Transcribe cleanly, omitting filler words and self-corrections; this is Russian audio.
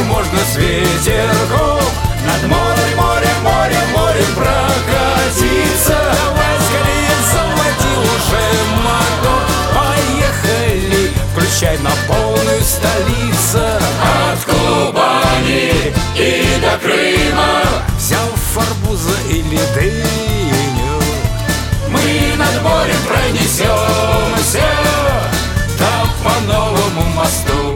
можно с ветерком над морем, морем, морем, морем прокатиться. Давай скорее, заводи уже мотор, поехали, включай на полную столицу. От Кубани и до Крыма, взял арбуза или дыню, мы над морем пронесемся, да по новому мосту.